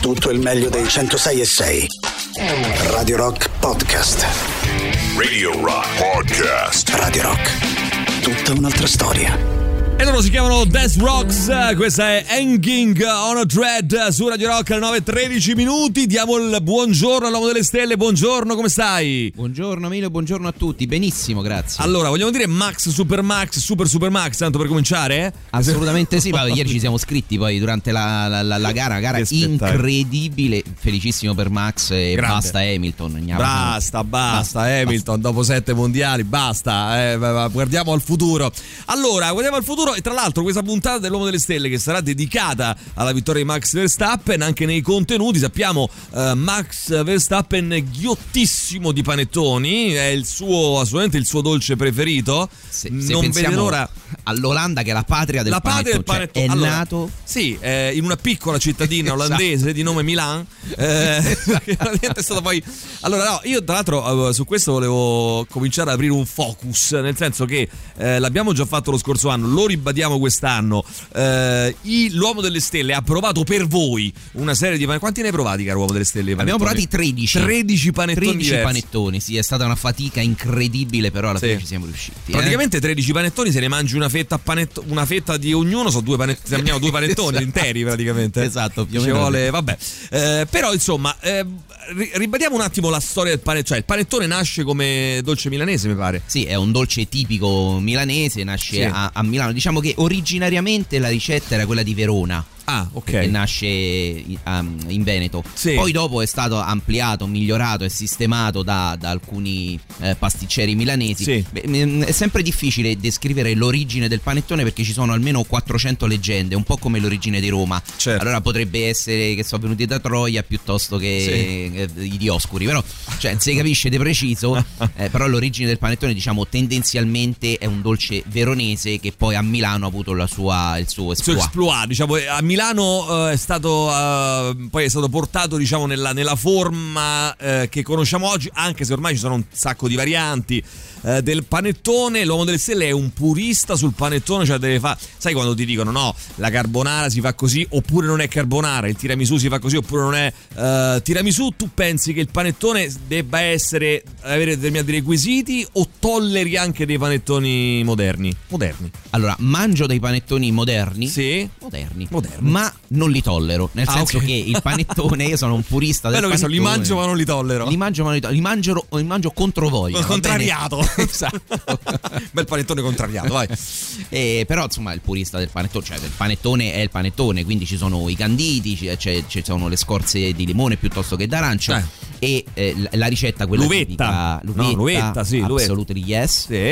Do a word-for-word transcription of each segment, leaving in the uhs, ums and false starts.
tutto il meglio dei centosei e sei. Radio Rock Podcast. Radio Rock Podcast. Radio Rock. Tutta un'altra storia. E loro si chiamano Death Rocks, questa è Hanging on a Thread su Radio Rock alle nove e tredici minuti. Diamo il buongiorno all'uomo delle stelle, buongiorno, come stai? Buongiorno Emilio, buongiorno a tutti, benissimo, grazie. Allora, vogliamo dire Max Super Max, Super Super Max, tanto per cominciare? Assolutamente sì, ma ieri ci siamo scritti poi durante la, la, la, la gara, gara incredibile, felicissimo per Max e Grande. Basta Hamilton. Basta, basta, basta Hamilton, basta. Dopo sette mondiali, basta, eh, guardiamo al futuro. Allora, guardiamo al futuro. E tra l'altro questa puntata dell'Uomo delle Stelle che sarà dedicata alla vittoria di Max Verstappen, anche nei contenuti sappiamo uh, Max Verstappen ghiottissimo di panettoni, è il suo assolutamente il suo dolce preferito. Se, non se vede l'ora all'Olanda, che è la patria del la patria panettone, del panettone. Cioè, è allora, nato sì, eh, in una piccola cittadina olandese esatto. di nome Milan, eh, che è stato poi allora no, io tra l'altro uh, su questo volevo cominciare ad aprire un focus, nel senso che eh, l'abbiamo già fatto lo scorso anno, lo ribadiamo quest'anno. Eh, l'Uomo delle Stelle ha provato per voi una serie di panettoni. Quanti ne hai provati, caro Uomo delle Stelle? Abbiamo provati tredici tredici panettoni tredici diversi. panettoni, sì, è stata una fatica incredibile, però alla sì. fine ci siamo riusciti. Praticamente eh? tredici panettoni, se ne mangi una fetta panetto, una fetta di ognuno, sono due panettoni, siamo due panettoni interi praticamente. Esatto, più o ci meno. Vuole, vabbè. Eh, però insomma, eh, ribadiamo un attimo la storia del panettone, cioè il panettone nasce come dolce milanese, mi pare. Sì, è un dolce tipico milanese, nasce sì. a, a Milano. Diciamo che originariamente la ricetta era quella di Verona. Ah, ok. Che nasce in Veneto. Sì. Poi dopo è stato ampliato, migliorato e sistemato da, da alcuni eh, pasticceri milanesi. Sì. Beh, è sempre difficile descrivere l'origine del panettone perché ci sono almeno quattrocento leggende, un po' come l'origine di Roma. Certo. Allora potrebbe essere che sono venuti da Troia piuttosto che sì. i Dioscuri. Però cioè, non si capisce di preciso. eh, però l'origine del panettone, diciamo, tendenzialmente è un dolce veronese che poi a Milano ha avuto la sua, il suo exploit. Il suo exploit, diciamo, a Milano uh, è stato uh, poi è stato portato, diciamo, nella, nella forma uh, che conosciamo oggi, anche se ormai ci sono un sacco di varianti uh, del panettone. L'Uomo delle Stelle è un purista sul panettone, cioè deve fare, sai quando ti dicono no, la carbonara si fa così oppure non è carbonara, il tiramisù si fa così oppure non è uh, tiramisù, tu pensi che il panettone debba essere avere determinati requisiti o tolleri anche dei panettoni moderni? Moderni. Allora, mangio dei panettoni moderni? Sì. Moderni. Moderni. Ma non li tollero, nel ah, senso okay. che il panettone, io sono un purista del Bello panettone. Che so, li mangio ma non li tollero. Li mangio ma non li tollero. Li mangio, li mangio contro voglia. Contrariato. Esatto. Bel panettone contrariato, vai. Eh, però insomma il purista del panettone, cioè il panettone è il panettone, quindi ci sono i canditi, c'è, ci sono le scorze di limone piuttosto che d'arancio. Eh. E eh, la ricetta quella l'uvetta. tipica, l'uvetta, no, l'uvetta, sì, absolutely l'uvetta. yes. Sì.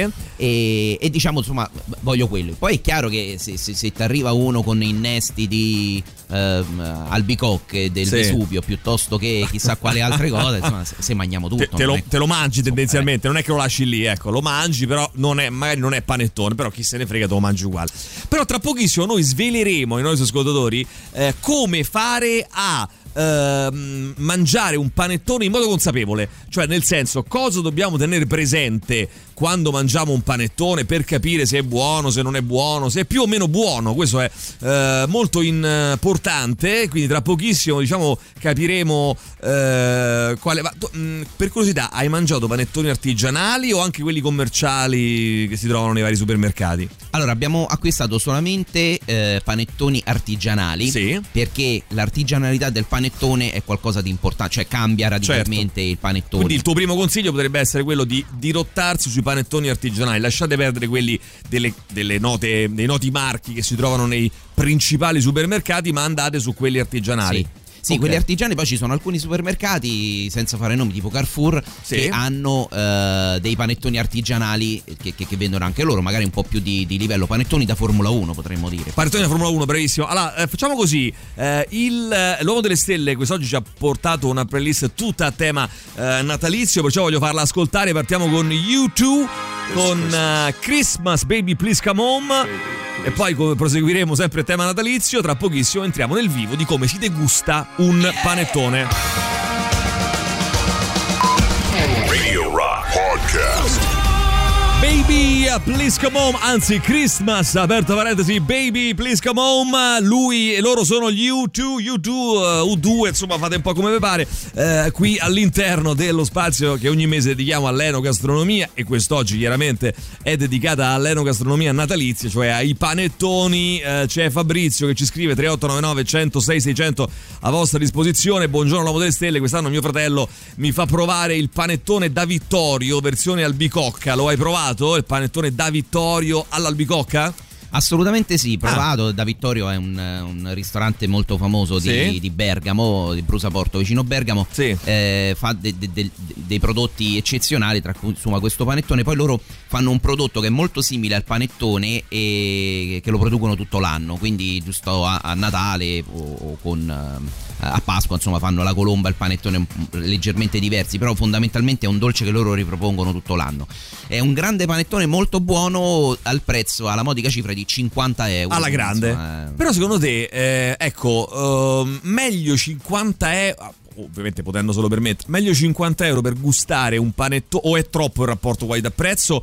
E, e diciamo insomma voglio quello. Poi è chiaro che se, se, se ti arriva uno con innesti di ehm, albicocche del sì. Vesuvio piuttosto che chissà quale altre cose, insomma, se, se mangiamo tutto. Te, te, lo, è... te lo mangi tendenzialmente, non è che lo lasci lì, ecco, lo mangi, però non è, magari non è panettone, però chi se ne frega, te lo mangi uguale. Però tra pochissimo noi sveleremo ai nostri ascoltatori eh, come fare a Uh, mangiare un panettone in modo consapevole, cioè nel senso cosa dobbiamo tenere presente quando mangiamo un panettone per capire se è buono, se non è buono, se è più o meno buono. Questo è uh, molto importante, quindi tra pochissimo diciamo capiremo uh, quale va. Tu, mh, per curiosità, hai mangiato panettoni artigianali o anche quelli commerciali che si trovano nei vari supermercati? Allora abbiamo acquistato solamente eh, panettoni artigianali, sì. perché l'artigianalità del panettone è qualcosa di importante, cioè cambia radicalmente certo. il panettone. Quindi il tuo primo consiglio potrebbe essere quello di dirottarsi sui panettoni artigianali, lasciate perdere quelli delle, delle note, dei noti marchi che si trovano nei principali supermercati, ma andate su quelli artigianali. Sì. Sì, okay. Quelli artigiani, poi ci sono alcuni supermercati, senza fare nomi, tipo Carrefour, sì. che hanno eh, dei panettoni artigianali che, che, che vendono anche loro, magari un po' più di, di livello, panettoni da Formula uno potremmo dire. Panettoni da Formula uno, bravissimo. Allora, eh, facciamo così, eh, il, l'Uomo delle Stelle quest'oggi ci ha portato una playlist tutta a tema eh, natalizio, perciò voglio farla ascoltare. Partiamo con U due, con uh, Christmas Baby Please Come Home. E poi proseguiremo sempre il tema natalizio. Tra pochissimo entriamo nel vivo di come si degusta un panettone. Radio Rock Podcast. Baby, please come home, anzi Christmas, aperto parentesi, Baby, please come home. Lui e loro sono gli U due, U due, U due, insomma fate un po' come vi pare, eh, qui all'interno dello spazio che ogni mese dedichiamo all'enogastronomia, e quest'oggi chiaramente è dedicata all'enogastronomia natalizia, cioè ai panettoni. Eh, c'è Fabrizio che ci scrive tre otto nove nove uno zero sei sei zero zero a vostra disposizione. Buongiorno l'uomo delle stelle, quest'anno mio fratello mi fa provare il panettone da Vittorio versione albicocca. Lo hai provato il panettone da Vittorio all'albicocca? Assolutamente sì, provato. Ah. Da Vittorio è un, un ristorante molto famoso di, sì. di Bergamo, di Brusaporto vicino Bergamo, sì. eh, fa de, de, de, dei prodotti eccezionali, tra cui insomma questo panettone. Poi loro fanno un prodotto che è molto simile al panettone e che lo producono tutto l'anno, quindi giusto a, a Natale o, o con a Pasqua insomma fanno la colomba, il panettone leggermente diversi, però fondamentalmente è un dolce che loro ripropongono tutto l'anno. È un grande panettone molto buono al prezzo, alla modica cifra di cinquanta euro alla grande, insomma, eh. Però secondo te eh, ecco uh, meglio cinquanta euro, ovviamente potendo solo permettere, meglio cinquanta euro per gustare un panettone, o è troppo il rapporto qualità-prezzo?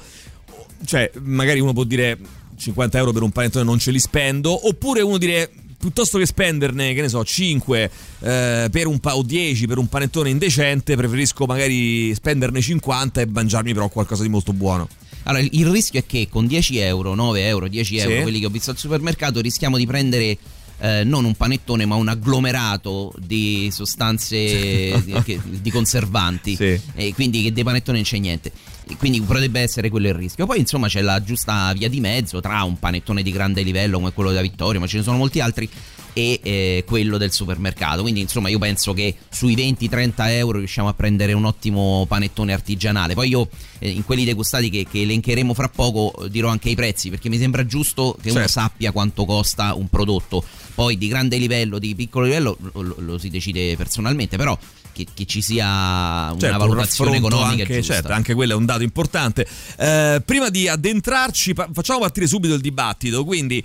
Cioè magari uno può dire cinquanta euro per un panettone non ce li spendo, oppure uno dire piuttosto che spenderne, che ne so, cinque eh, per un pa- o dieci per un panettone indecente, preferisco magari spenderne cinquanta e mangiarmi però qualcosa di molto buono. Allora, il rischio è che con dieci euro, nove euro, dieci euro, sì. quelli che ho visto al supermercato, rischiamo di prendere eh, non un panettone ma un agglomerato di sostanze di, che, di conservanti, sì. E quindi che dei panettoni non c'è niente. E quindi potrebbe essere quello il rischio. Poi insomma c'è la giusta via di mezzo tra un panettone di grande livello come quello da Vittorio, ma ce ne sono molti altri, e eh, quello del supermercato. Quindi insomma io penso che sui venti trenta euro riusciamo a prendere un ottimo panettone artigianale. Poi io eh, in quelli degustati che, che elencheremo fra poco dirò anche i prezzi, perché mi sembra giusto che uno certo. sappia quanto costa un prodotto. Poi di grande livello, di piccolo livello lo, lo si decide personalmente, però che, che ci sia una certo, valutazione un economica anche, giusta. Certo, anche quello è un dato importante. Eh, prima di addentrarci pa- facciamo partire subito il dibattito, quindi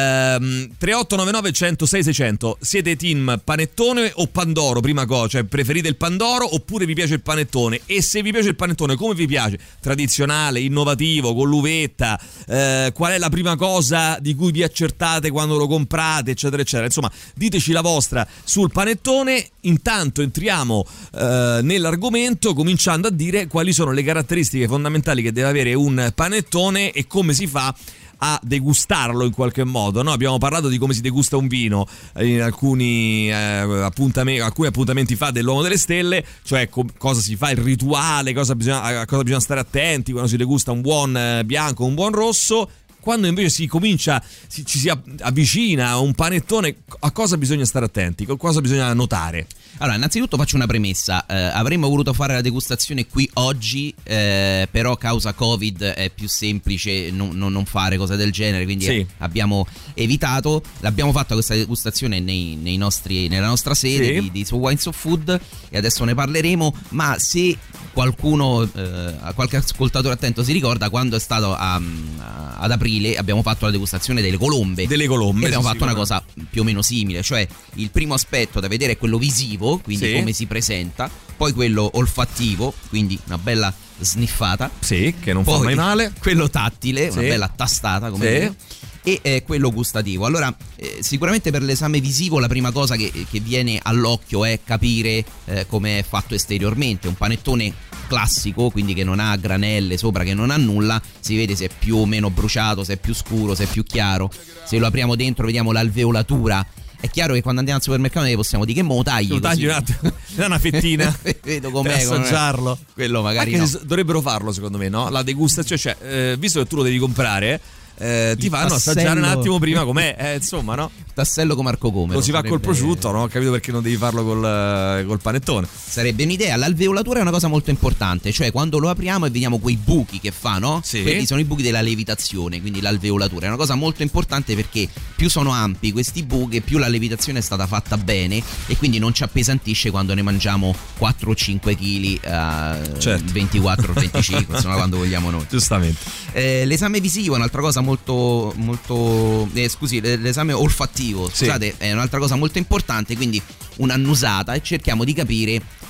ehm, tre otto nove nove uno zero sei sei zero zero, siete team panettone o pandoro? Prima cosa, cioè preferite il pandoro oppure vi piace il panettone? E se vi piace il panettone, come vi piace? Tradizionale, innovativo, con l'uvetta, eh, qual è la prima cosa di cui vi accertate quando lo comprate, eccetera eccetera. Insomma, diteci la vostra sul panettone. Intanto entriamo eh, nell'argomento, cominciando a dire quali sono le caratteristiche fondamentali che deve avere un panettone e come si fa a degustarlo in qualche modo, no? Abbiamo parlato di come si degusta un vino in alcuni, eh, appuntamenti, alcuni appuntamenti fa dell'Uomo delle Stelle, cioè com- cosa si fa, il rituale, cosa bisogna, a cosa bisogna stare attenti quando si degusta un buon eh, bianco, un buon rosso. Quando invece si comincia, si, ci si avvicina a un panettone, a cosa bisogna stare attenti, a cosa bisogna notare? Allora, innanzitutto faccio una premessa. Eh, avremmo voluto fare la degustazione qui oggi, eh, però causa Covid è più semplice non, non, non fare cose del genere, quindi sì. abbiamo evitato. L'abbiamo fatta questa degustazione nei, nei nostri, nella nostra sede sì. di, di So Wine So Food, e adesso ne parleremo. Ma se qualcuno, eh, qualche ascoltatore attento si ricorda, quando è stato a, a, ad aprile abbiamo fatto la degustazione delle colombe. Delle colombe. E abbiamo sì, fatto una cosa più o meno simile, cioè il primo aspetto da vedere è quello visivo, quindi sì. come si presenta, poi quello olfattivo, quindi una bella sniffata, sì, che non poi fa mai male, quello tattile, sì. una bella tastata, come sì. dire, e eh, quello gustativo. Allora eh, sicuramente per l'esame visivo la prima cosa che, che viene all'occhio è capire eh, come è fatto esteriormente. Un panettone classico, quindi che non ha granelle sopra, che non ha nulla, si vede se è più o meno bruciato, se è più scuro, se è più chiaro. Se lo apriamo dentro vediamo l'alveolatura. È chiaro che quando andiamo al supermercato ne possiamo dire: che mo tagli? Lo tagli un attimo, una fettina vedo com'è, per assaggiarlo. Com'è. Quello magari anche no. Dovrebbero farlo secondo me, no? La degustazione, cioè eh, visto che tu lo devi comprare, eh, ti fanno tassello. assaggiare un attimo prima com'è, eh, insomma, no? Tassello come Marco Come. Lo si fa sarebbe... col prosciutto, no? Ho capito perché non devi farlo col, col panettone. Sarebbe un'idea. L'alveolatura è una cosa molto importante, cioè quando lo apriamo e vediamo quei buchi che fa, no? Sì. Quelli sono i buchi della lievitazione, quindi l'alveolatura è una cosa molto importante, perché più sono ampi questi buchi, più la lievitazione è stata fatta bene e quindi non ci appesantisce quando ne mangiamo quattro o cinque chili, uh, certo. ventiquattro o venticinque, insomma, quando vogliamo noi. Giustamente. Eh, l'esame visivo è un'altra cosa molto molto eh, scusi, l'esame olfattivo, scusate, sì. è un'altra cosa molto importante, quindi un'annusata, e cerchiamo di capire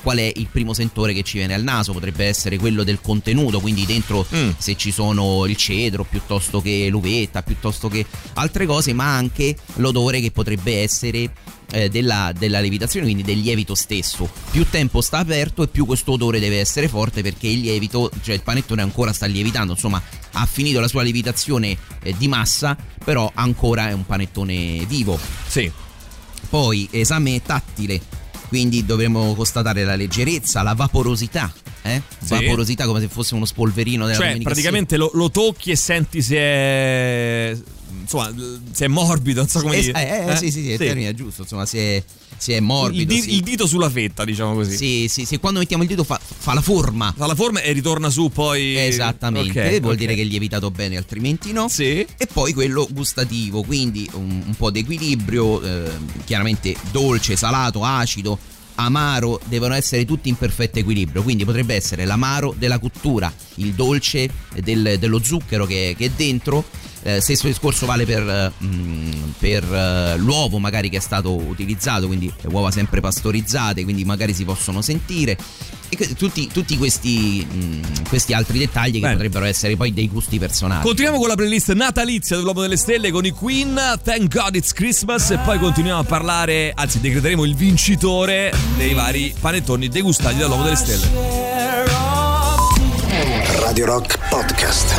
qual è il primo sentore che ci viene al naso? Potrebbe essere quello del contenuto, quindi dentro mm. se ci sono il cedro piuttosto che l'uvetta, piuttosto che altre cose, ma anche l'odore che potrebbe essere eh, della, della lievitazione, quindi del lievito stesso. Più tempo sta aperto e più questo odore deve essere forte, perché il lievito, cioè il panettone ancora sta lievitando, insomma ha finito la sua lievitazione eh, di massa, però ancora è un panettone vivo. Sì. Poi esame tattile, quindi dovremo constatare la leggerezza, la vaporosità, eh? Sì. Vaporosità come se fosse uno spolverino della Cioè praticamente lo, lo tocchi e senti se è, insomma, se è morbido, non so come eh, dire. Eh, eh, eh? Sì, sì, sì, il termine è giusto, insomma, se è, se è morbido. Il, sì. il dito sulla fetta, diciamo così. Sì, sì, se quando mettiamo il dito fa, fa la forma. Fa la forma e ritorna su poi. Esattamente, okay, vuol okay. dire che è lievitato bene, altrimenti no. Sì. E poi quello gustativo, quindi un, un po' di equilibrio, eh, chiaramente dolce, salato, acido, amaro, devono essere tutti in perfetto equilibrio, quindi potrebbe essere l'amaro della cottura, il dolce del, dello zucchero che, che è dentro. Eh, stesso discorso vale per, mh, per uh, l'uovo magari che è stato utilizzato, quindi le uova sempre pastorizzate, quindi magari si possono sentire, e que- tutti, tutti questi, mh, questi altri dettagli che Bene. potrebbero essere poi dei gusti personali. Continuiamo con la playlist natalizia dell'Uomo delle Stelle con i Queen, Thank God It's Christmas, e poi continuiamo a parlare, anzi decreteremo il vincitore dei vari panettoni degustati dall'Uomo delle Stelle. Radio Rock Podcast.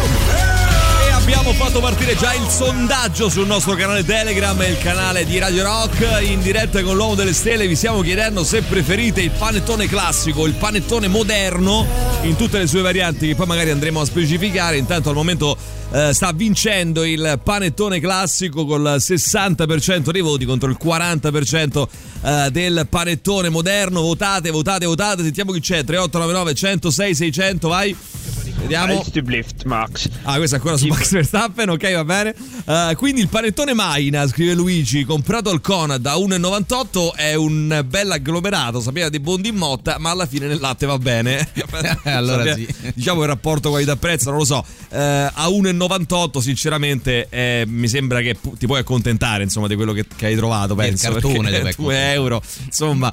Abbiamo fatto partire già il sondaggio sul nostro canale Telegram e il canale di Radio Rock in diretta con l'Uomo delle Stelle. Vi stiamo chiedendo se preferite il panettone classico o il panettone moderno in tutte le sue varianti, che poi magari andremo a specificare. Intanto al momento eh, sta vincendo il panettone classico col sessanta per cento dei voti contro il quaranta per cento eh, del panettone moderno. Votate, votate, votate. Sentiamo chi c'è. tre otto nove nove uno zero sei sei zero zero, vai. Vediamo. Max. Ah, questo è ancora su Max Verstappen, ok, va bene. Uh, quindi il panettone Maina, scrive Luigi, comprato al Conad a uno virgola novantotto, è un bel agglomerato, sapeva di Bondi in Motta, ma alla fine nel latte va bene. Allora sapeva, sì. Diciamo il rapporto qualità-prezzo, non lo so. Uh, a uno virgola novantotto sinceramente eh, mi sembra che pu- ti puoi accontentare, insomma, di quello che, che hai trovato, penso. Il cartone due euro, insomma.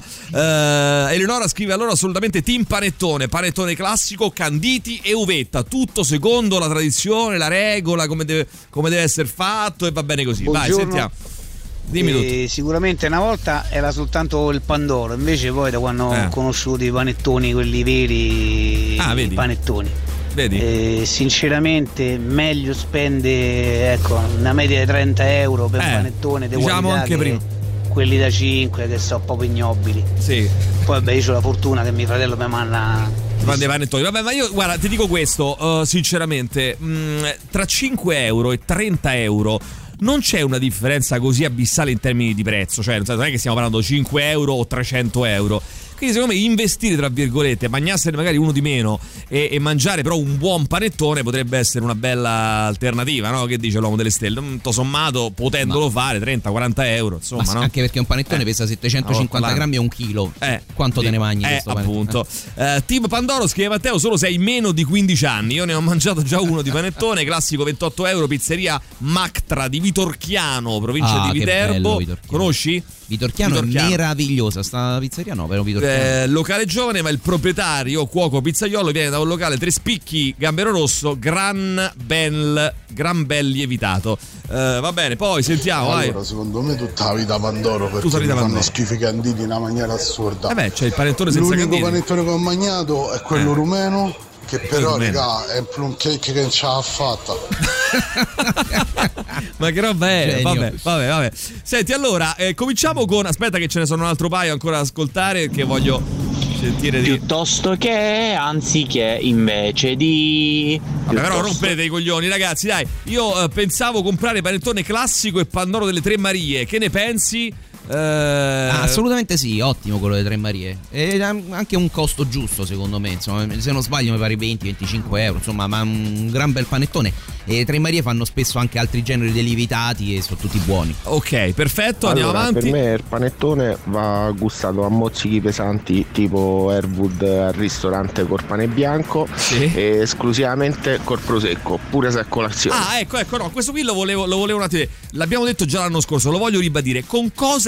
Uh, Eleonora scrive allora assolutamente team panettone, panettone classico, canditi e uvetta, tutto secondo la tradizione, la regola, come deve, come deve essere fatto, e va bene così. Buongiorno. Vai, sentiamo. Dimmi tutto. Eh, sicuramente una volta era soltanto il pandoro, invece poi da quando Eh. ho conosciuto i panettoni, quelli veri, Ah, vedi? i panettoni, Vedi? eh, sinceramente meglio spende, ecco, una media di trenta euro per Eh, un panettone di diciamo qualità anche che prima. quelli da cinque che sono proprio ignobili. Sì. Poi vabbè, io ho la fortuna che mio fratello mi manna Ti fanno dei panettoni. Vabbè, ma io guarda, ti dico questo, uh, sinceramente, mh, tra cinque euro e trenta euro non c'è una differenza così abissale in termini di prezzo, cioè non è che stiamo parlando cinque euro o trecento euro. Quindi secondo me investire, tra virgolette, magnarsene magari uno di meno e, e mangiare però un buon panettone potrebbe essere una bella alternativa, no? Che dice l'Uomo delle Stelle? Tutto sommato, potendolo ma, fare trenta quaranta euro, insomma, ma no? Anche perché un panettone eh. pesa settecentocinquanta grammi e un chilo. Eh, Quanto sì, te ne mangi? Eh, questo appunto. Eh, Team Pandoro scrive Matteo, solo se hai meno di quindici anni. Io ne ho mangiato già uno di panettone, classico ventotto euro, pizzeria Mactra di Vitorchiano, provincia ah, di Viterbo. Conosci? Vitorchiano, Vitorchiano è meravigliosa, sta pizzeria no, però Vitorchiano. Eh, locale giovane, ma il proprietario, cuoco pizzaiolo, viene da un locale Tre Spicchi, Gambero Rosso, gran bel, gran bel lievitato. Eh, va bene, poi sentiamo. Allora, vai. secondo me tutta la vita Pandoro, perché Tutta la vita mi fanno Pandoro. schifo i canditi in una maniera assurda. Eh beh, c'è il panettone senza L'unico canditi. panettone che ho mangiato è quello Eh. rumeno, che però, rumeno. raga, è un plum cake che non ce l'ha fatta. Ma che roba è? Genio. Vabbè, vabbè, vabbè. Senti, allora, eh, cominciamo con. Aspetta, che ce ne sono un altro paio ancora da ascoltare, che voglio sentire di. Piuttosto che, anziché, invece di. Vabbè, però rompete i coglioni, ragazzi, dai. Io eh, pensavo comprare panettone classico e Pandoro delle Tre Marie. Che ne pensi? Eh... Ah, assolutamente sì, ottimo quello delle Tre Marie. E anche un costo giusto, secondo me. Insomma, se non sbaglio, mi pare venti venticinque euro. Insomma, ma un gran bel panettone. E le Tre Marie fanno spesso anche altri generi di lievitati e sono tutti buoni. Ok, perfetto, andiamo allora, avanti. Per me il panettone va gustato a mozzichi pesanti tipo Airwood al ristorante col pane bianco, Sì. e esclusivamente col prosecco, pure se è colazione. Ah, ecco, ecco, no, questo qui lo volevo, lo volevo un attimo. L'abbiamo detto già l'anno scorso, lo voglio ribadire. Con cosa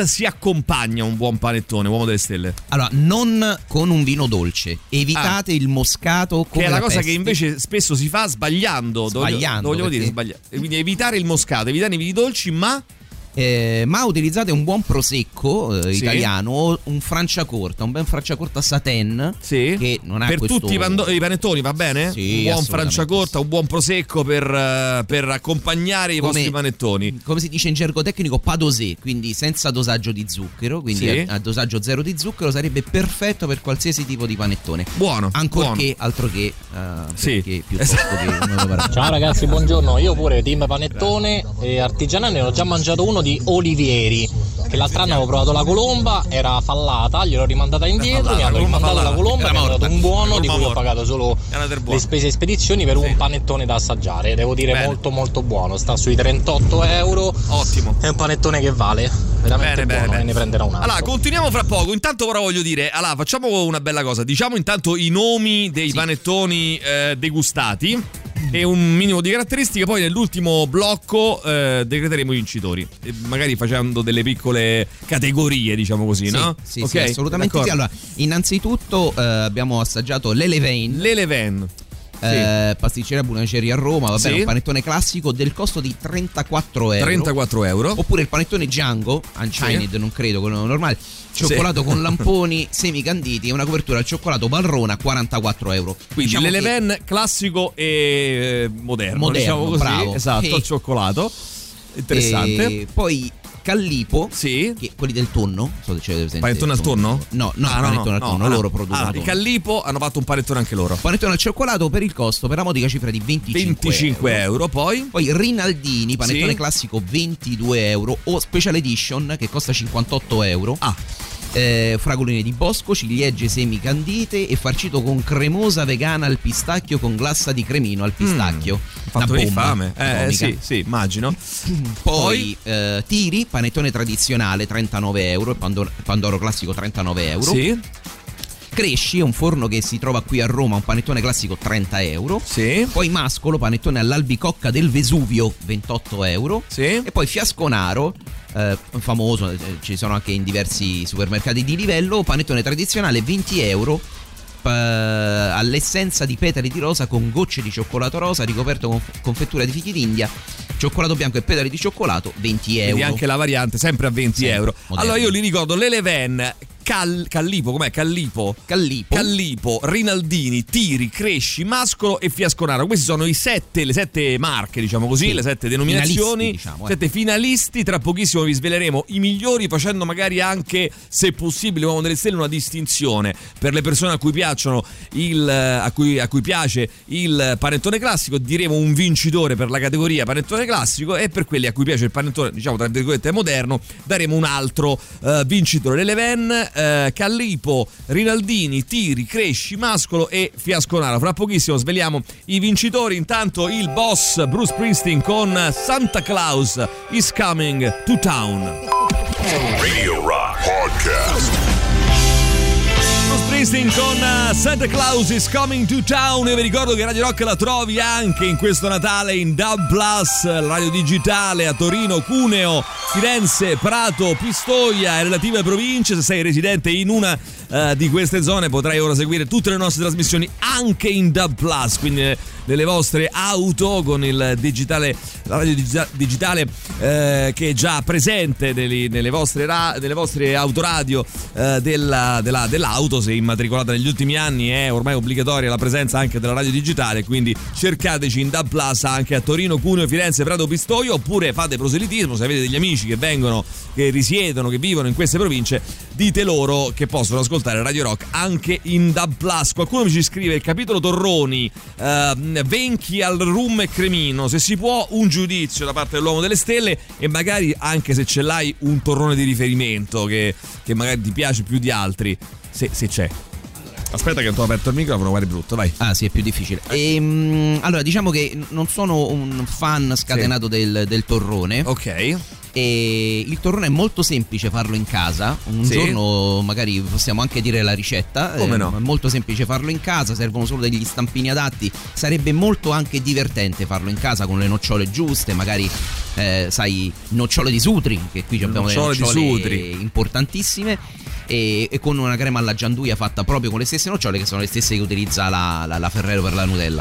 si accompagna un buon panettone, uomo delle stelle? Allora, non con un vino dolce. Evitate ah. il moscato come che è la, la cosa peste. che invece spesso si fa sbagliando. Sbagliando. Voglio, voglio dire, sbagliando. Quindi evitare il moscato, evitare i vini dolci, ma... Eh, ma utilizzate un buon prosecco eh, sì. italiano o un franciacorta, un ben franciacorta Satin, sì. che non ha per questo... tutti i, pando- i panettoni va bene? Sì, un buon franciacorta, un buon prosecco per, uh, per accompagnare i come, vostri panettoni. Come si dice in gergo tecnico, pas dosé, quindi senza dosaggio di zucchero, quindi sì. a, a dosaggio zero di zucchero, sarebbe perfetto per qualsiasi tipo di panettone. Buono. Ancorché buono. altro che uh, sì. piuttosto che Ciao ragazzi, buongiorno. Io pure team panettone e artigianale ne ho già mangiato uno di Olivieri, che l'altro anno avevo provato la colomba, era fallata, gliel'ho rimandata indietro, fallata, mi hanno rimandato fallata. la colomba, mi hanno dato un buono di cui ho pagato solo le spese spedizioni per sì. un panettone da assaggiare. Devo dire bene. molto molto buono, sta sui trentotto euro. Ottimo. È un panettone che vale veramente bene, buono, bene, e ne prenderò un altro. Allora, continuiamo fra poco. Intanto però voglio dire, allora facciamo una bella cosa. Diciamo intanto i nomi dei sì. panettoni eh, degustati e un minimo di caratteristiche, poi nell'ultimo blocco eh, decreteremo i vincitori, e magari facendo delle piccole categorie, diciamo così, sì, no? Sì, okay? sì, assolutamente sì. Allora, innanzitutto eh, abbiamo assaggiato l'Elevain. L'Elevain. Eh, sì. Pasticceria Buonaceria a Roma, va bene, sì. un panettone classico del costo di trentaquattro euro. trentaquattro euro. Oppure il panettone Django, Unchained, sì. non credo, quello normale, cioccolato sì. con lamponi semicanditi e una copertura al cioccolato Valrhona, quarantaquattro euro. Quindi diciamo l'Eleven che... classico e moderno, moderno, diciamo così, bravo. Esatto, e... al cioccolato. Interessante. E poi Callipo, sì. che, quelli del tonno, so se c'è presente. Panettone al tonno? No, no, ah, panettone no, al tonno, no, loro no. producono. Allora, il Callipo hanno fatto un panettone anche loro. Panettone al cioccolato per il costo, per la modica cifra di venticinque euro. Poi Poi Rinaldini, panettone sì. classico ventidue euro, o Special Edition che costa cinquantotto euro. Ah. Eh, fragoline di bosco, ciliegie semicandite e farcito con cremosa vegana al pistacchio con glassa di cremino al pistacchio. Mm, fatto venire fame. Eh, sì, sì, immagino. Poi, Poi eh, Tiri, panettone tradizionale trentanove euro, Pandoro, Pandoro classico trentanove euro. Sì. Cresci, è un forno che si trova qui a Roma, un panettone classico trenta euro. Sì. Poi Mascolo, panettone all'albicocca del Vesuvio, ventotto euro. Sì. E poi Fiasconaro, eh, famoso, eh, ci sono anche in diversi supermercati di livello, panettone tradizionale venti euro. Eh, all'essenza di petali di rosa con gocce di cioccolato rosa ricoperto con confettura di fichi d'India, cioccolato bianco e petali di cioccolato, venti euro. E anche la variante sempre a venti euro. Moderno. Allora io li ricordo l'Eleven, Cal- Callipo, com'è? Callipo? Callipo. Callipo, Rinaldini, Tiri, Cresci, Mascolo e Fiasconaro. Questi sono i sette, le sette marche, diciamo così, sì. le sette denominazioni, finalisti, diciamo, eh. sette finalisti. Tra pochissimo vi sveleremo i migliori, facendo magari anche, se possibile, uomo delle stelle, una distinzione per le persone a cui piacciono il a cui, a cui piace il panettone classico. Diremo un vincitore per la categoria panettone classico, e per quelli a cui piace il panettone, diciamo tra virgolette, moderno, daremo un altro uh, vincitore. L'Eleven, Uh, Callipo, Rinaldini, Tiri, Cresci, Mascolo e Fiasconaro. Fra pochissimo sveliamo i vincitori. Intanto il boss Bruce Springsteen con Santa Claus is Coming to Town. Radio Rock Podcast. Springsteen con Santa Claus is Coming to Town. E vi ricordo che Radio Rock la trovi anche in questo Natale in D A B plus, la radio digitale a Torino, Cuneo, Firenze, Prato, Pistoia e relative province. Se sei residente in una uh, di queste zone potrai ora seguire tutte le nostre trasmissioni anche in D A B plus, quindi nelle vostre auto con il digitale, la radio digitale eh, che è già presente nelle, nelle, vostre, ra, nelle vostre autoradio eh, della, della, dell'auto. Se immatricolata negli ultimi anni è ormai obbligatoria la presenza anche della radio digitale, quindi cercateci in D A B plus anche a Torino, Cuneo, Firenze, Prato, Pistoia, oppure fate proselitismo. Se avete degli amici che vengono, che risiedono, che vivono in queste province, dite loro che possono ascoltare Radio Rock anche in D A B plus. Qualcuno mi ci scrive: il capitolo Torroni, eh, Venchi al rum e cremino, se si può un giudizio da parte dell'uomo delle stelle, e magari anche se ce l'hai un torrone di riferimento che, che magari ti piace più di altri, se, se c'è. Aspetta che tu ho aperto il microfono, guarda, brutto, vai. Ah sì, è più difficile. E, allora, diciamo che non sono un fan scatenato sì. del, del torrone. Ok. E il torrone è molto semplice farlo in casa. Un sì. giorno magari possiamo anche dire la ricetta. Come no? È molto semplice farlo in casa, servono solo degli stampini adatti. Sarebbe molto anche divertente farlo in casa con le nocciole giuste, magari eh, sai, nocciole di Sutri, che qui abbiamo nocciole delle nocciole di Sutri importantissime. E, e con una crema alla gianduia fatta proprio con le stesse nocciole, che sono le stesse che utilizza la, la, la Ferrero per la Nutella.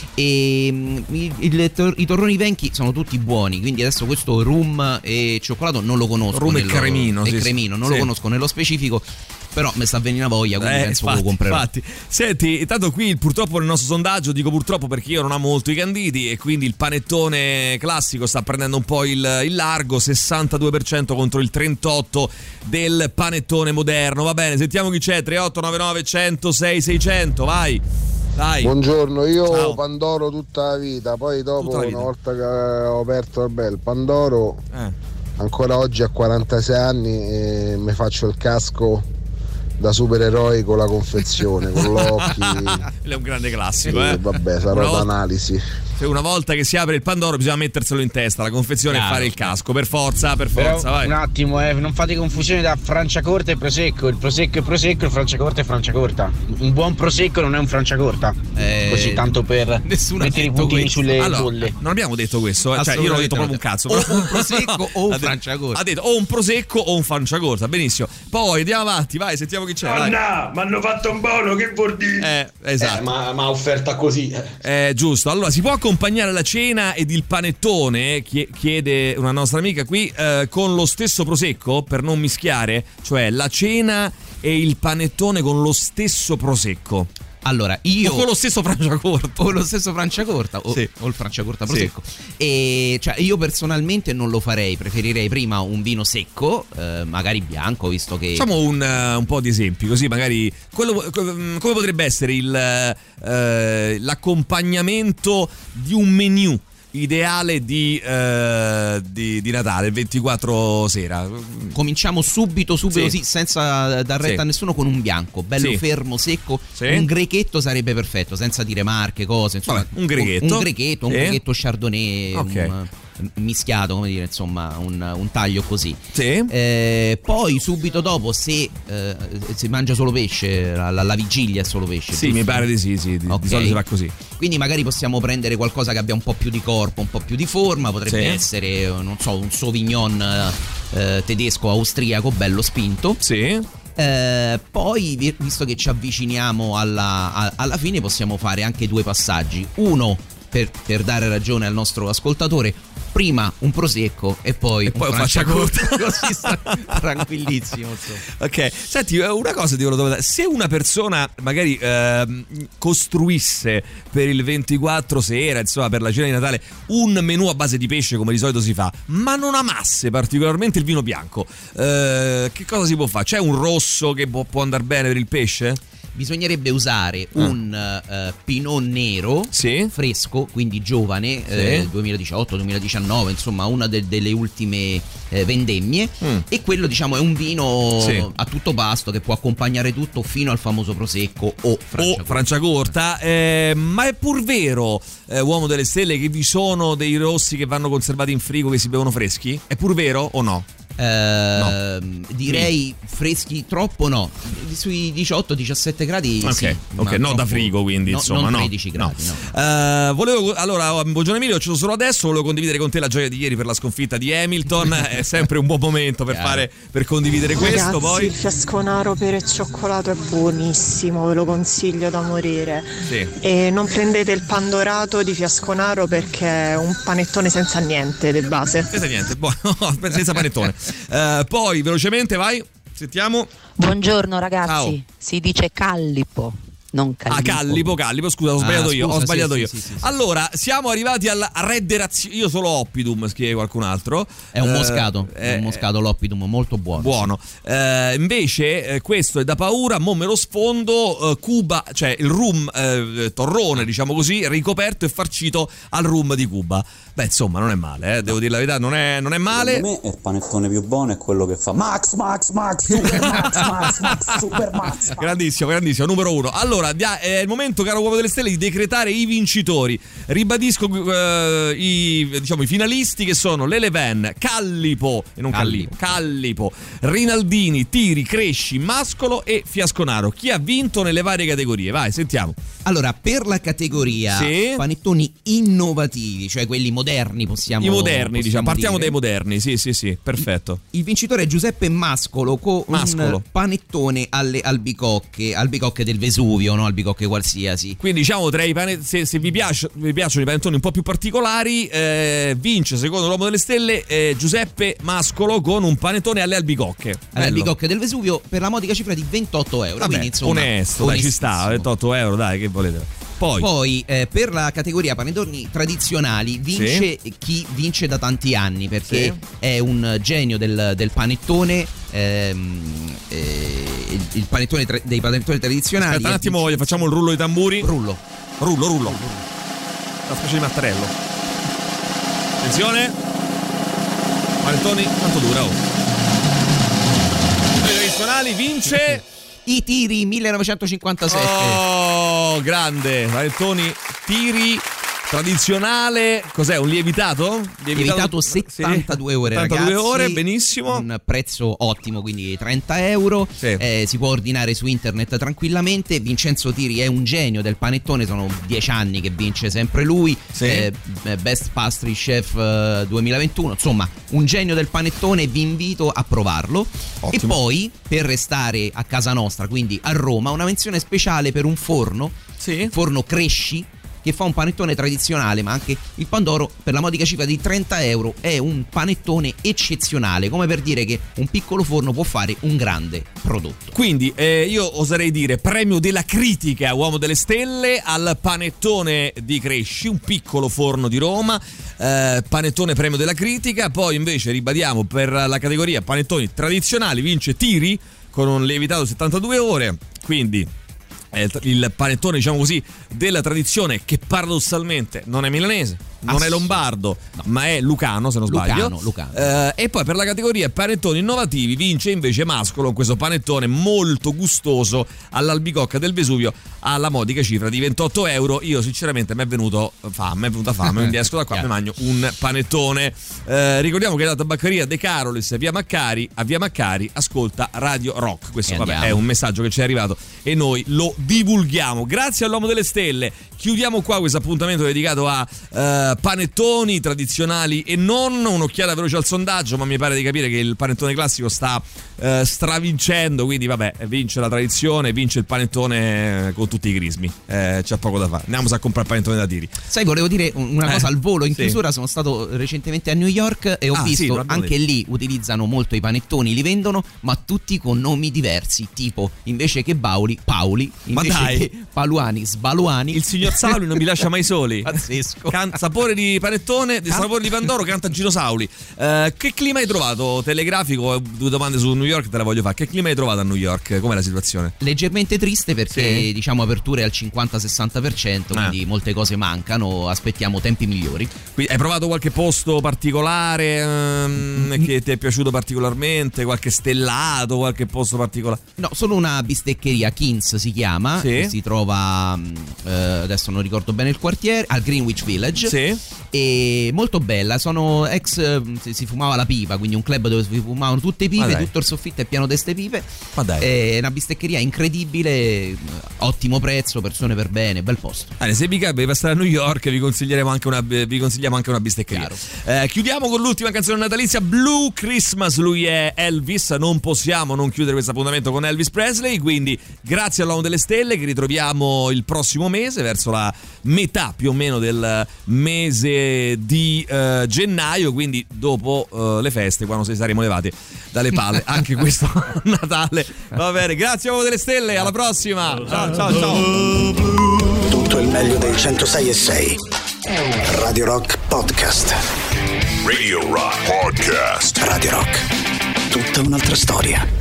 E il, il, i torroni venchi sono tutti buoni, quindi adesso questo rum e cioccolato non lo conosco. Rum nello, e cremino, e sì, cremino non sì. lo conosco nello specifico, però mi sta venendo voglia, quindi eh, penso infatti, che lo comprerò. Infatti, senti, intanto qui purtroppo nel nostro sondaggio, dico purtroppo perché io non amo molto i canditi e quindi il panettone classico sta prendendo un po' il, il largo, sessantadue per cento contro il trentotto per cento del panettone moderno. Va bene, sentiamo chi c'è. Tre otto nove nove cento sei seicento, vai. Dai. Buongiorno, io Ciao. Pandoro tutta la vita, poi dopo vita. una volta che ho aperto vabbè, il Pandoro, eh. ancora oggi a quarantasei anni e mi faccio il casco da supereroi con la confezione, con l'occhi. È un grande classico, eh. Vabbè, sarà una volta, d'analisi. Una volta che si apre il Pandoro bisogna metterselo in testa, la confezione, Chiaro. E fare il casco, per forza, per forza, Però, vai. Un attimo, eh, non fate confusione da Franciacorta e Prosecco. Il Prosecco è Prosecco, il Franciacorta è Franciacorta. Un buon Prosecco non è un Franciacorta. Eh, Così, tanto per mettere i puntini sulle allora, bolle. Non abbiamo detto questo, eh. Cioè io non ho detto proprio un cazzo. O un Prosecco o un ha Franciacorta. Ha detto o un Prosecco o un Franciacorta, benissimo. Poi andiamo avanti, vai, sentiamo chi c'è. Oh no, mi hanno fatto un buono, che vuol dire? Eh, esatto. Eh, ma, ma offerta così. Eh, giusto. Allora, si può accompagnare la cena ed il panettone, chiede una nostra amica qui, eh, con lo stesso prosecco per non mischiare, cioè la cena e il panettone con lo stesso prosecco. Allora, io o con lo stesso Franciacorta o lo stesso Franciacorta o, sì. o il Franciacorta Prosecco sì. E cioè io personalmente non lo farei, preferirei prima un vino secco, eh, magari bianco, visto che facciamo un, uh, un po' di esempi, così magari quello, come potrebbe essere il, uh, l'accompagnamento di un menù ideale di, uh, di, di Natale, il ventiquattro sera. Cominciamo subito, subito sì. sì, senza dar retta sì. a nessuno, con un bianco, bello sì. fermo, secco. Sì. Un grechetto sarebbe perfetto, senza dire marche, cose. Insomma, Vabbè, un grechetto. Un, un grechetto, un sì. grechetto chardonnay. Ok. Un, mischiato, come dire, insomma, un, un taglio così. Sì. Eh, poi subito dopo, se eh, si mangia solo pesce, la, la, la vigilia è solo pesce. Sì, giusto? mi pare di sì, sì. Di, okay. di solito si fa così. Quindi magari possiamo prendere qualcosa che abbia un po' più di corpo, un po' più di forma. Potrebbe sì. essere, non so, un Sauvignon eh, tedesco austriaco bello spinto. Sì. Eh, poi, visto che ci avviciniamo alla, a, alla fine, possiamo fare anche due passaggi. Uno per, per dare ragione al nostro ascoltatore: prima un prosecco e poi e un poi Franciacorta. Così sta tranquillissimo, insomma. Ok, senti, una cosa ti volevo domandare: se una persona magari eh, costruisse per il ventiquattro sera, insomma per la cena di Natale, un menù a base di pesce come di solito si fa, ma non amasse particolarmente il vino bianco, eh, che cosa si può fare? C'è un rosso che può, può andare bene per il pesce? Bisognerebbe usare ah. un uh, Pinot nero sì. fresco, quindi giovane, sì. eh, duemiladiciotto duemiladiciannove, insomma una de- delle ultime eh, vendemmie, mm. e quello, diciamo, è un vino sì. a tutto pasto che può accompagnare tutto fino al famoso prosecco o Franciacorta. O Franciacorta, eh, ma è pur vero, eh, uomo delle stelle, che vi sono dei rossi che vanno conservati in frigo che si bevono freschi? È pur vero o no? Eh, no. Direi freschi troppo no, sui diciotto diciassette gradi ok, sì, ok, no, da frigo, quindi no, insomma non no, tredici gradi no. No. Uh, volevo, allora, buongiorno Emilio, ci sono solo adesso, volevo condividere con te la gioia di ieri per la sconfitta di Hamilton. È sempre un buon momento per fare, per condividere questo. Ragazzi, poi il fiasconaro per il cioccolato è buonissimo, ve lo consiglio da morire. Sì. E non prendete il pandorato di fiasconaro perché è un panettone senza niente di base. Senza niente, buono, senza panettone. Uh, poi velocemente vai, sentiamo. Buongiorno ragazzi. Ciao. Si dice callipo. non Callipo. Ah, Callipo, Callipo, scusa, ho sbagliato Ah, io, scusa, ho sbagliato sì, io. sì, sì, sì, sì. Allora, siamo arrivati alla redderazione. Io solo Oppidum, scrive qualcun altro. È un Eh, moscato, è un moscato l'Oppidum, molto buono. Buono. Sì. Eh, invece eh, questo è da paura, mo me lo sfondo, eh, Cuba, cioè il rum eh, torrone, diciamo così, ricoperto e farcito al rum di Cuba. Beh, insomma, non è male, eh, devo dire la verità, non è, non è male. Secondo me il panettone più buono è quello che fa Max, Max, Max, Super Max, Max, Max, Super Max. Grandissimo, grandissimo, numero uno. Allora, dia- è il momento, caro Uomo delle Stelle, di decretare i vincitori. Ribadisco eh, i, diciamo, i finalisti che sono l'Eleven, Callipo, e non Callipo, Callipo, Rinaldini, Tiri, Cresci, Mascolo e Fiasconaro. Chi ha vinto nelle varie categorie? Vai, sentiamo. Allora, per la categoria Sì. panettoni innovativi, cioè quelli moderni, possiamo I moderni, possiamo diciamo, partiamo dire. dai moderni, sì, sì, sì, perfetto. Il vincitore è Giuseppe Mascolo con Mascolo. un panettone alle albicocche, albicocche del Vesuvio, no albicocche qualsiasi. Quindi diciamo tra i pane- se, se vi, piace, vi piacciono i panettoni un po' più particolari, eh, vince secondo l'Uomo delle Stelle eh, Giuseppe Mascolo con un panettone alle albicocche. Alle Bello. albicocche del Vesuvio per la modica cifra di ventotto euro. Vabbè, quindi insomma, onesto, dai, ci sta, onestissimo. ventotto euro, dai, che volete. Poi, Poi eh, per la categoria panettoni tradizionali vince chi vince da tanti anni, perché Sì. è un genio del, del panettone, ehm, eh, il, il panettone tra- dei panettoni tradizionali. aspetta un attimo, voglio- facciamo il rullo di tamburi. Rullo. Rullo, rullo. Una specie di mattarello. Attenzione. Panettoni, quanto dura? Oh. I tradizionali vince I Tiri millenovecentocinquantasette. Oh, grande. Panettoni, Tiri tradizionale. Cos'è? Un lievitato? Lievitato settantadue ore, settantadue ragazzi. ore, benissimo. Un prezzo ottimo, quindi trenta euro. Sì. Eh, si può ordinare su internet tranquillamente. Vincenzo Tiri è un genio del panettone, sono dieci anni che vince sempre lui. Sì. Eh, Best Pastry Chef eh, duemilaventuno. Insomma, un genio del panettone, vi invito a provarlo. Ottimo. E poi, per restare a casa nostra, quindi a Roma, una menzione speciale per un forno, Sì. forno Cresci, che fa un panettone tradizionale, ma anche il Pandoro per la modica cifra di trenta euro è un panettone eccezionale, come per dire che un piccolo forno può fare un grande prodotto. Quindi eh, io oserei dire premio della critica, Uomo delle Stelle, al panettone di Cresci, un piccolo forno di Roma, eh, panettone premio della critica. Poi invece ribadiamo, per la categoria panettoni tradizionali vince Tiri con un lievitato settantadue ore, quindi è il panettone, diciamo così, della tradizione, che paradossalmente non è milanese, non è lombardo, no. ma è lucano, se non sbaglio. Lucano, Lucano. Eh, e poi per la categoria panettoni innovativi vince invece Mascolo con questo panettone molto gustoso all'albicocca del Vesuvio alla modica cifra di ventotto euro. Io sinceramente mi è venuto fame, è venuta fame, quindi esco da qua e mi mangio un panettone. Eh, ricordiamo che la tabaccheria De Carolis, via Maccari, a via Maccari ascolta Radio Rock. Questo E vabbè, andiamo. è un messaggio che ci è arrivato e noi lo divulghiamo. Grazie all'Uomo delle Stelle. Chiudiamo qua questo appuntamento dedicato a eh, panettoni tradizionali e non. Un'occhiata veloce al sondaggio, ma mi pare di capire che il panettone classico sta eh, stravincendo, quindi vabbè, vince la tradizione, vince il panettone con tutti i crismi. Eh, c'è poco da fare. Andiamo a comprare il panettone da Tiri. Sai, volevo dire una Eh, cosa al volo in sì. chiusura. Sono stato recentemente a New York e ho Ah, sì, visto l'abbiamo anche detto. lì utilizzano molto i panettoni, li vendono, ma tutti con nomi diversi, tipo invece che Bauli, Paoli, Ma invece dai. che Paluani, Sbaluani. Il signor Sauli non mi lascia mai soli. Pazzesco. Can- sapore di panettone, di sapore di Pandoro, canta Gino Sauli. Eh, che clima hai trovato? Telegrafico, due domande su New York te la voglio fare. Che clima hai trovato a New York? Com'è la situazione? Leggermente triste perché Sì. diciamo aperture al cinquanta sessanta per cento, Ah. quindi molte cose mancano, aspettiamo tempi migliori. Quindi hai provato qualche posto particolare ehm, che ti è piaciuto particolarmente? Qualche stellato, qualche posto particolare? No, solo una bisteccheria, Kings si chiama, Sì. che si trova, mh, eh, adesso non ricordo bene il quartiere, al Greenwich Village. Sì. E molto bella, sono ex, eh, si, si fumava la pipa, quindi un club dove si fumavano tutte le Ma pipe, dai. tutto il soffitto è pieno di ste pipe. Ma dai. È una bisteccheria incredibile, eh, ottimo prezzo, persone per bene, bel posto. Allora, se vi capita per stare a New York vi consiglieremo anche una, vi consigliamo anche una bisteccheria. Eh, chiudiamo con l'ultima canzone natalizia, Blue Christmas. Lui è Elvis, non possiamo non chiudere questo appuntamento con Elvis Presley, quindi grazie all'Uomo delle Stelle Stelle, che ritroviamo il prossimo mese, verso la metà più o meno del mese di uh, gennaio, quindi dopo uh, le feste, quando ci saremo levati dalle palle anche questo Natale. Va bene, grazie a voi delle stelle, alla prossima. Ciao ciao ciao. Tutto il meglio dei centosei e sei. Radio Rock Podcast. Radio Rock Podcast. Radio Rock. Tutta un'altra storia.